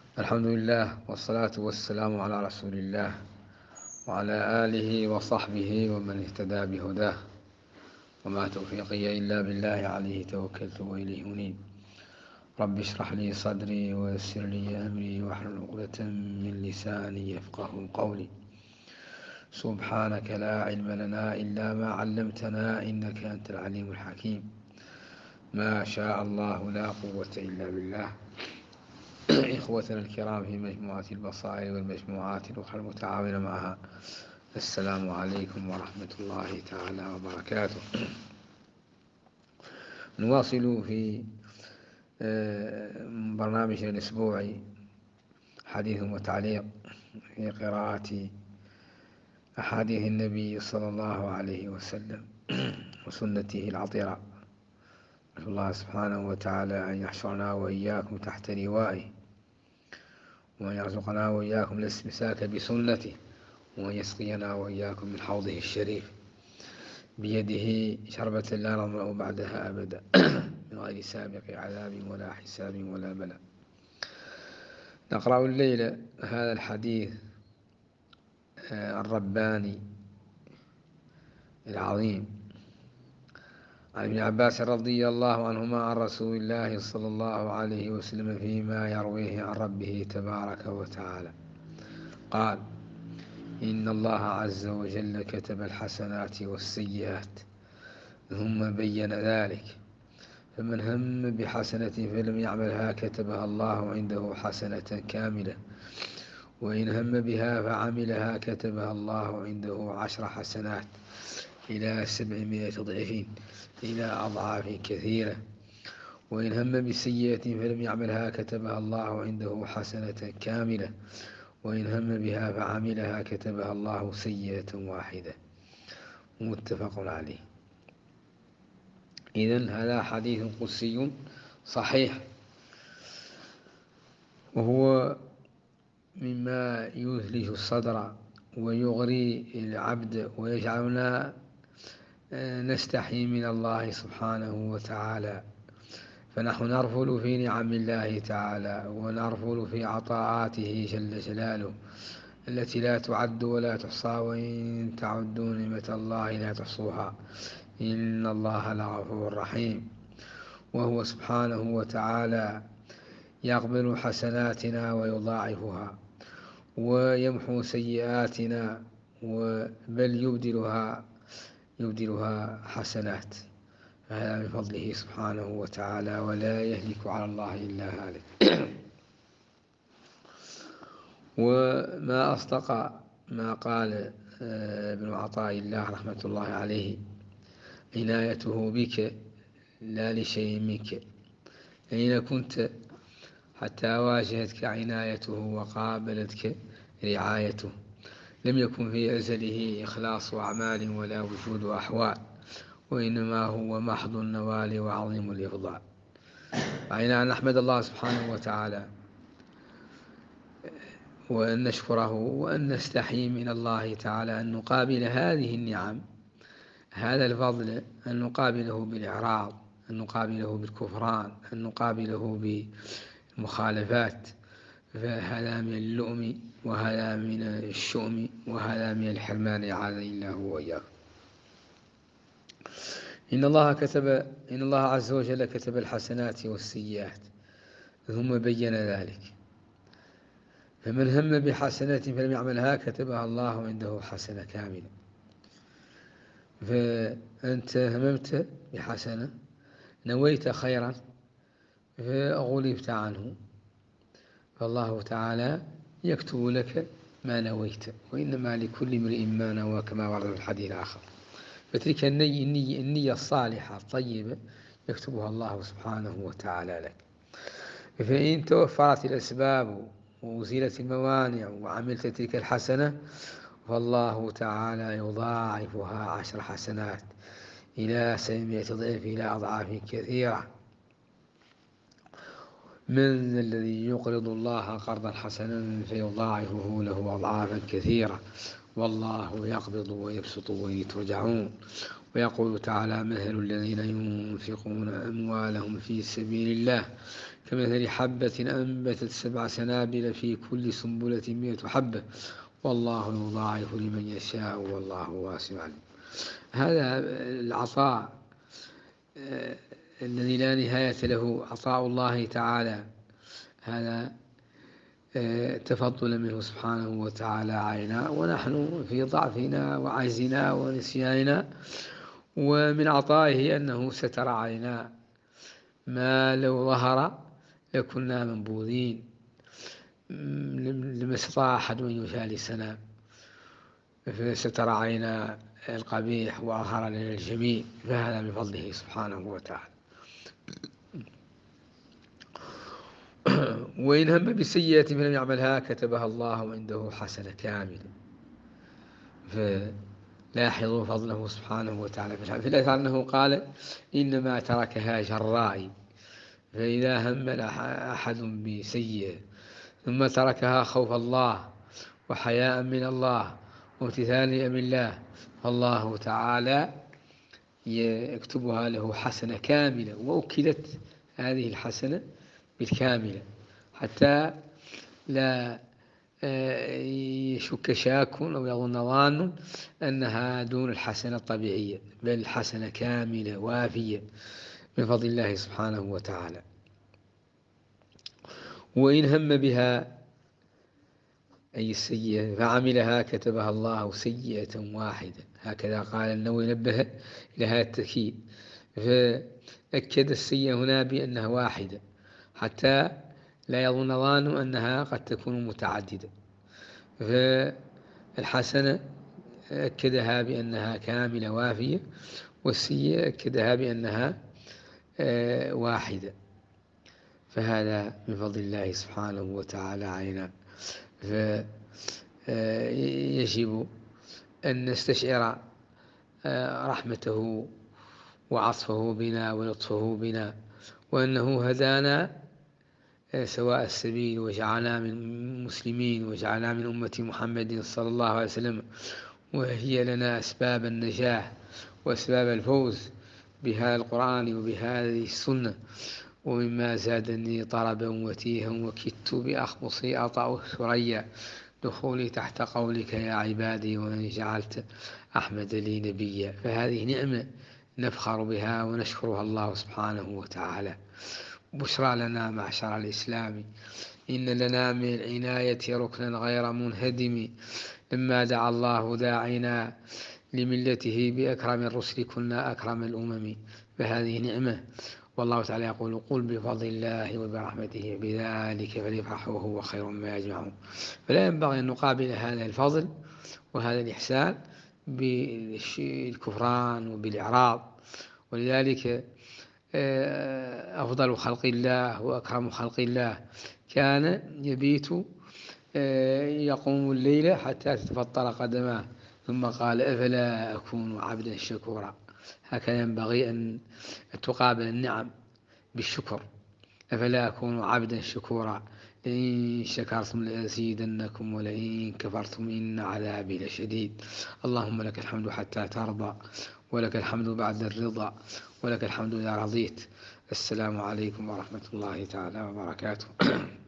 الحمد لله والصلاة والسلام على رسول الله وعلى آله وصحبه ومن اهتدى بهداه، وما توفيقي إلا بالله، عليه توكلت وإليه أنيب. رب اشرح لي صدري ويسر لي أمري واحلل عقدة من لساني يفقه قولي. سبحانك لا علم لنا إلا ما علمتنا إنك أنت العليم الحكيم. ما شاء الله لا قوة إلا بالله. إخوتنا الكرام في مجموعة البصائر والمجموعات الأخرى المتعاونة معها، السلام عليكم ورحمة الله تعالى وبركاته. نواصل في برنامجنا الأسبوعي حديث وتعليق في قراءة أحاديث النبي صلى الله عليه وسلم وسنته العطرة. نسأل الله سبحانه وتعالى أن يحشرنا وإياكم تحت لوائه، وأن يرزقنا وإياكم الاستمساك بسنته، وأن يسقينا وإياكم من حوضه الشريف بيده شربة لا نظمأ بعدها أبدا من غير سابق عذاب ولا حساب ولا بلاء. نقرأ الليلة هذا الحديث الرباني العظيم عن ابن عباس رضي الله عنهما عن رسول الله صلى الله عليه وسلم فيما يرويه عن ربه تبارك وتعالى قال: إن الله عز وجل كتب الحسنات والسيئات ثم بين ذلك، فمن هم بحسنة فلم يعملها كتبها الله عنده حسنة كاملة، وإن هم بها فعملها كتبها الله عنده 10 حسنات إلى 700 ضعف إلى أضعاف كثيرة، وإن هم بسيئة فلم يعملها كتبها الله عنده حسنة كاملة، وإن هم بها فعملها كتبها الله سيئة واحدة. متفق عليه. إذن هذا حديث قدسي صحيح، وهو مما يثلج الصدر ويغري العبد ويجعلنا نستحي من الله سبحانه وتعالى، فنحن نرفل في نعم الله تعالى ونرفل في عطاءاته جل جلاله التي لا تعد ولا تحصى، وإن تعدوا نعمة الله لا تحصوها إن الله لغفور رحيم. وهو سبحانه وتعالى يقبل حسناتنا ويضاعفها ويمحو سيئاتنا، بل يبدلها حسنات، هذا من فضله سبحانه وتعالى، ولا يهلك على الله إلا هالك. وما أصدق ما قال ابن عطاء الله رحمة الله عليه: عنايته بك لا لشيء منك، أين كنت حتى واجهتك عنايته وقابلتك رعايته، لم يكن في أزله إخلاص أعمال ولا وجود أحوال، وإنما هو محض النوال وعظيم الإفضال. علينا أن نحمد الله سبحانه وتعالى وأن نشكره وأن نستحي من الله تعالى أن نقابل هذه النعم، هذا الفضل، أن نقابله بالإعراض، أن نقابله بالكفران، أن نقابله بالمخالفات، فهذا من اللؤم، وهذا من الشؤم، وهذا من الحرمان، أعاذني الله وإياكم. إن الله عز وجل كتب الحسنات والسيئات ثم بين ذلك، فمن هم بحسنة فلم يعملها كتبها الله عنده حسنة كاملة. فأنت هممت بحسنة، نويت خيرا فغلبت عنه، فالله تعالى يكتب لك ما نويت، وإنما لكل امرئ ما نوى، كما ورد في الحديث الآخر. فتلك النية الصالحة الطيبة يكتبها الله سبحانه وتعالى لك. فإن توفرت الأسباب وأزيلت الموانع وعملت تلك الحسنة، فالله تعالى يضاعفها 10 حسنات إلى 700 ضعف إلى أضعاف كثيرة. من الذي يقرض الله قرضا حسنا فيضاعفه له أضعافا كثيرة، والله يقبض ويبسط وإليه ترجعون. ويقول تعالى: مثل الذين ينفقون أموالهم في سبيل الله كمثل حبة أنبتت 7 سنابل في كل سنبلة 100 حبة والله يضاعف لمن يشاء والله واسع عليم. هذا العطاء الذي لا نهاية له، عطاء الله تعالى، هذا تفضل منه سبحانه وتعالى علينا، ونحن في ضعفنا وعجزنا ونسياننا. ومن عطائه أنه ستر علينا ما لو ظهر لكنا منبوذين، لما استطاع أحد أن يجالسنا، فستر علينا القبيح وأظهر لنا الجميل، فهذا من فضله سبحانه وتعالى. وإن هم بسيئة فلم يعملها كتبها الله عنده حسنة كاملة. فلاحظوا فضله سبحانه وتعالى في الأثر أنه قال إنما تركها جرائي، فإذا هم أحد بسيئة ثم تركها خوف الله وحياء من الله وامتثال لأمر الله، فالله تعالى يكتبها له حسنة كاملة، وأكدت هذه الحسنة بالكاملة حتى لا يشك شاك أو يظن ظان أنها دون الحسنة الطبيعية، بل حسنة كاملة وافية من فضل الله سبحانه وتعالى. وإن هم بها أي السيئة فعملها كتبها الله سيئة واحدة، هكذا قال النووي، نبه إلى هذا التأكيد، فأكد السيئة هنا بأنها واحدة حتى لا يظن ظان أنها قد تكون متعددة. فالحسنة أكدها بأنها كاملة وافية، والسيئة أكدها بأنها واحدة، فهذا من فضل الله سبحانه وتعالى علينا. فيجب أن نستشعر رحمته وعطفه بنا ولطفه بنا، وأنه هدانا سواء السبيل وجعلنا من مسلمين وجعلنا من أمة محمد صلى الله عليه وسلم، وهي لنا أسباب النجاح وأسباب الفوز بهذا القرآن وبهذه السنة. ومما زادني طربا وتيها وكدت بأخبصي أطأ ثريا دخولي تحت قولك يا عبادي وإن جعلت أحمد لي نبيا. فهذه نعمة نفخر بها ونشكرها الله سبحانه وتعالى. بشرى لنا معشر الإسلام إن لنا من العناية ركنا غير منهدم، لما دعا الله داعنا لملته بأكرم الرسل كنا أكرم الأمم. فهذه نعمة، والله تعالى يقول قل بفضل الله وبرحمته بذلك فليفرحوا هو خير ما يجمعون. فلا ينبغي أن نقابل هذا الفضل وهذا الإحسان بالكفران وبالإعراض. ولذلك أفضل خلق الله وأكرم خلق الله كان يبيت يقوم الليل حتى تتفطر قدماه، ثم قال أفلا أكون عبدا شكورا. هكذا ينبغي أن تقابل النعم بالشكر، أفلا أكون عبدا شكورا لئن شكرتم لأزيدنكم ولئن كفرتم إن عذابي لشديد. اللهم لك الحمد حتى ترضى، ولك الحمد بعد الرضا، ولك الحمد إذا رضيت. السلام عليكم ورحمة الله تعالى وبركاته.